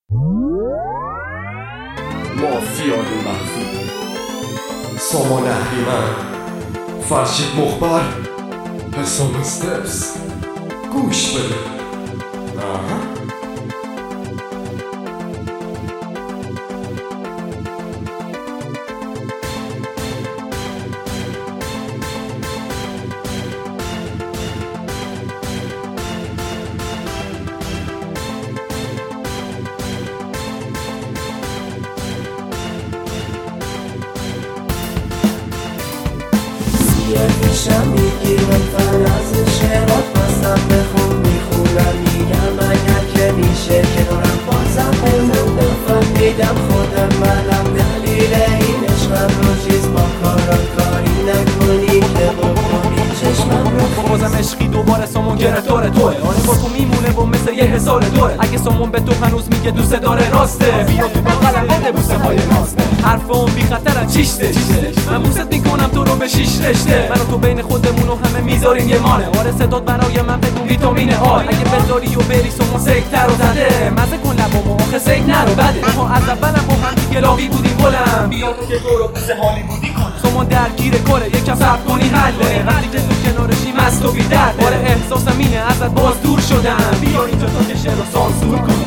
مافیای مخفی، سامان اهریمن، فرشید مخبر، حسام استپس. گوش بده. میشم میگیرم فراز شعرات بازم بخون میخونم میگم اگر که میشه کنارم بازم بمون بفهمیدم خودم منم دلیل این عشقم رو چیز با کارات کاری نکنی که بکنی چشمم رو بازم عشقی دوباره سامون گرفتار توه. آره با تو میمونه و مثل 1000 دوره. اگه سامون به تو هنوز میگه دوست داره راسته، بیا تو بغلم بده بوسه های راسته. حرف اون بی خطرن چیشته، من بوست میکنم تو رو به 6 رشته. من و تو بین خودمون و همه میذاریم یه مانه. آره صدات برای من بگو ویتامین آی. اگه بذاری و بری سامون سکتر رو زده، مزه کن لبامو آخه سک نرو بده. ما از اولم با هم دیگه لاغی بودیم بلند، بیا تو که تو رو بوسه حالی بودی کنم. سامون درگیر کره یکم صبر کنی حله. وقتی که تو کنارشی مست و بی‌درده. آره احساسم اینه ازت باز دور شدم، بیا اینجا تا که شعر رو سانسور کنم.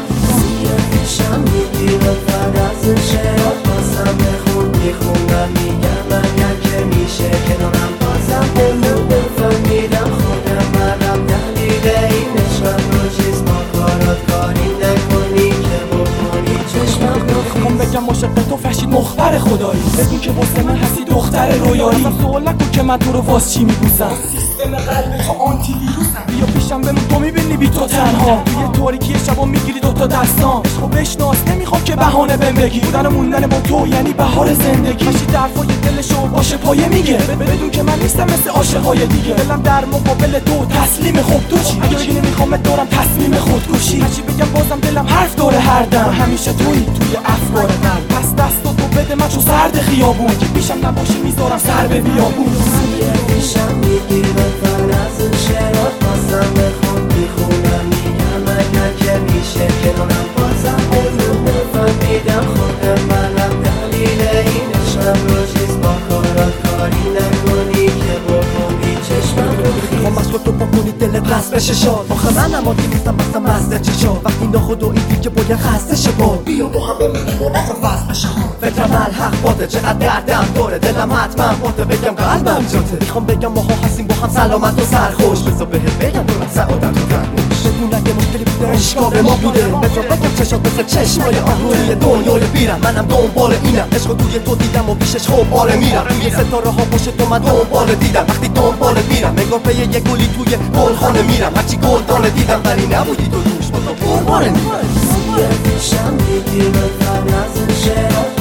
میشم میگیرم فراز شعرات بازم بخون میخونم میگم اگر که میشه کنارم بازم بمون بفهمیدم خودم منم دلیل این عشقم رو چیز با کارات کاری نکنی که بکنی چشمم میخوام بگم عاشق تو فرشید مخبر خدایی. بدون که واسه من هستی دختر رویایی. سوال نکن که من تو رو واس چی میبوسم، سیستم قلب تو آنتی ویروسم. بیا پیشم بمون تو میبینی بی تو تنها، توی تاریکی شبا میگیری دوتا دستام. عشقو بشناس نمیخوام که بهانه بهم بگی، بودن و موندن با تو یعنی بهار زندگی. فرشید حرفای دلشو باشه پایه میگه، بدون که من نیستم مثل عاشقای دیگه. دلم در مقابل تو تسلیم. خب تو چی؟ اگه بگی نمیخوام دارم تصمیم خودکشی. هرچی بگم بازم دلم حرف داره هر دم، همیشه توی افکار من. پس دستو تو بده من چون سرد خیابون، اگه پیشم نباشی میذارم سر به بیابون. میشم میگیرم فراز شعرات بازم بخون میخونم میگم اگر که میشه کنارم بازم بمون بفهمیدم خودم منم دلیل این عشقم رو چیز با کارات کاری نکنی که بکنی چشمم رو میخوام از تو بکنی دلت رست بشه شاد. آخه منم عادی نیستم مثل مزده چشا، وقتی ناخود و ایدی که باید خسته شه با بیا با هم بمیریم و نفر فست بشه. فکرم الحق باده چقدر دردم داره، دلم حتما باده بگم قلبم جاته. میخوام بگم ماها هستیم با هم سلامت و سرخوش، بذار بهت بگم دارم سعادت و فرموش. بدون اگه مشکلی بوده عشقا به ما بوده، بذار بگم چشات مثل چشمای آهوی دنیای بیرم. منم دنبال اینم، عشقو توی تو دیدم و پیشش خوب آره میرم. توی ستاره ها پشت تو من دنبال دیدم، وقتی دنبالت میرم نگاه پی یه گلی توی گلخانه میرم. هرچی گلدانه دیدم ولی نبودی تو دوش با تو قربانه میرم. میشم میگیرم فراز شعرات